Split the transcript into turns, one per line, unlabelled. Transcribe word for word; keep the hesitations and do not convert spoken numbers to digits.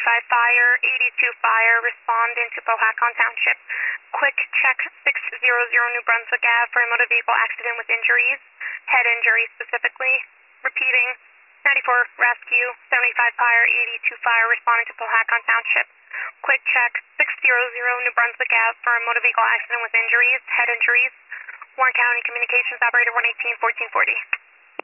seventy-five Fire, eighty-two Fire, respond into Powhatan Township. Quick check six hundred New Brunswick Avenue for a motor vehicle accident with injuries, head injuries specifically. Repeating, ninety-four Rescue, seventy-five Fire, eighty-two Fire, responding to Powhatan Township. Quick check six hundred New Brunswick Avenue for a motor vehicle accident with injuries, head injuries. Warren County Communications Operator one eighteen fourteen forty.